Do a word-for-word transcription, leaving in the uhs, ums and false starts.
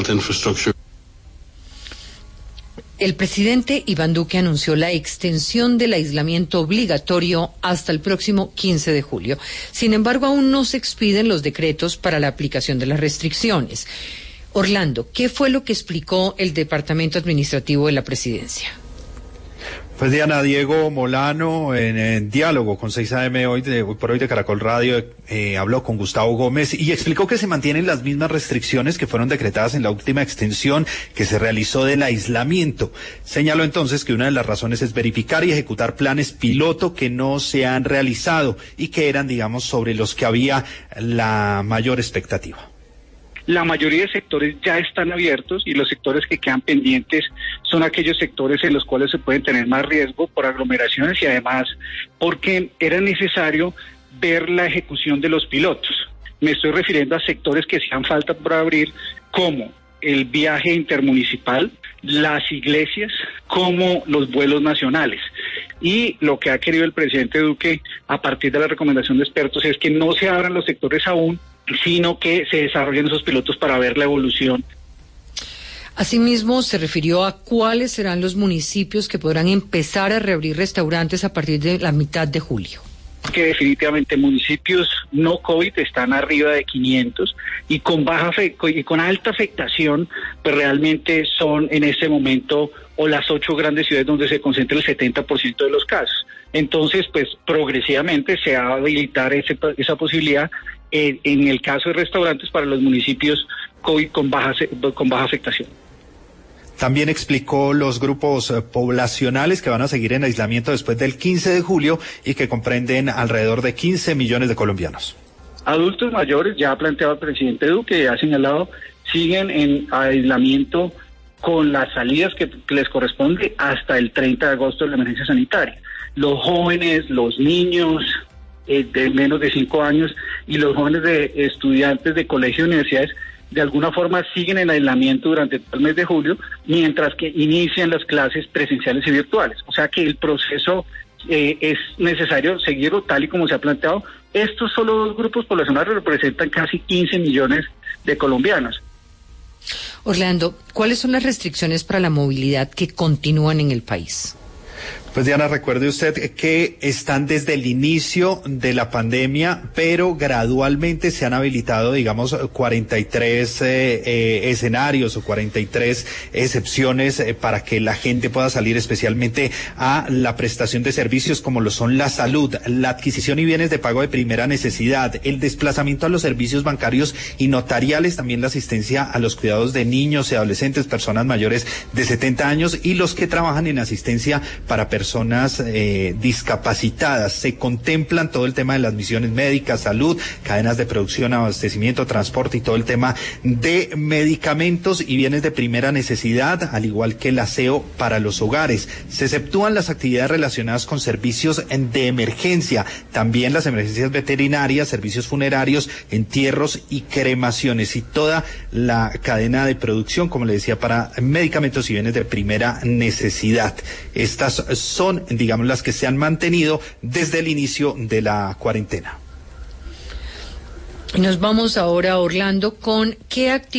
infrastructure. El presidente Iván Duque anunció la extensión del aislamiento obligatorio hasta el próximo quince de julio. Sin embargo, aún no se expiden los decretos para la aplicación de las restricciones. Orlando, ¿qué fue lo que explicó el Departamento Administrativo de la Presidencia? Pues Diana, Diego Molano, en, en diálogo con seis A M hoy, de, hoy por hoy de Caracol Radio, eh, habló con Gustavo Gómez y explicó que se mantienen las mismas restricciones que fueron decretadas en la última extensión que se realizó del aislamiento. Señaló entonces que una de las razones es verificar y ejecutar planes piloto que no se han realizado y que eran, digamos, sobre los que había la mayor expectativa. La mayoría de sectores ya están abiertos y los sectores que quedan pendientes son aquellos sectores en los cuales se pueden tener más riesgo por aglomeraciones y además porque era necesario ver la ejecución de los pilotos. Me estoy refiriendo a sectores que hacían falta por abrir, como el viaje intermunicipal, las iglesias, como los vuelos nacionales. Y lo que ha querido el presidente Duque, a partir de la recomendación de expertos, es que no se abran los sectores aún, sino que se desarrollen esos pilotos para ver la evolución. Asimismo, se refirió a cuáles serán los municipios que podrán empezar a reabrir restaurantes a partir de la mitad de julio. Que definitivamente municipios no COVID están arriba de quinientos y con baja fe y con alta afectación, pues realmente son en este momento o las ocho grandes ciudades donde se concentra el setenta por ciento de los casos. Entonces, pues progresivamente se va a habilitar ese, esa posibilidad eh, en el caso de restaurantes para los municipios COVID con baja, con baja afectación. También explicó los grupos eh, poblacionales que van a seguir en aislamiento después del quince de julio y que comprenden alrededor de quince millones de colombianos. Adultos mayores, ya ha planteado el presidente Duque, ha señalado, siguen en aislamiento con las salidas que, que les corresponde hasta el treinta de agosto de la emergencia sanitaria. Los jóvenes, los niños eh, de menos de cinco años y los jóvenes de estudiantes de colegios y universidades de alguna forma siguen en aislamiento durante todo el mes de julio, mientras que inician las clases presenciales y virtuales. O sea que el proceso eh, es necesario seguirlo tal y como se ha planteado. Estos solo dos grupos poblacionales representan casi quince millones de colombianos. Orlando, ¿cuáles son las restricciones para la movilidad que continúan en el país? Pues Diana, recuerde usted que están desde el inicio de la pandemia, pero gradualmente se han habilitado, digamos, cuarenta y tres eh, eh, escenarios o cuarenta y tres excepciones eh, para que la gente pueda salir, especialmente a la prestación de servicios como lo son la salud, la adquisición y bienes de pago de primera necesidad, el desplazamiento a los servicios bancarios y notariales, también la asistencia a los cuidados de niños y adolescentes, personas mayores de setenta años y los que trabajan en asistencia para personas personas eh, discapacitadas. Se contemplan todo el tema de las misiones médicas, salud, cadenas de producción, abastecimiento, transporte y todo el tema de medicamentos y bienes de primera necesidad, al igual que el aseo para los hogares. Se exceptúan las actividades relacionadas con servicios de emergencia, también las emergencias veterinarias, servicios funerarios, entierros y cremaciones y toda la cadena de producción, como le decía, para medicamentos y bienes de primera necesidad. Estas son, digamos, las que se han mantenido desde el inicio de la cuarentena. Nos vamos ahora, Orlando, con qué actividades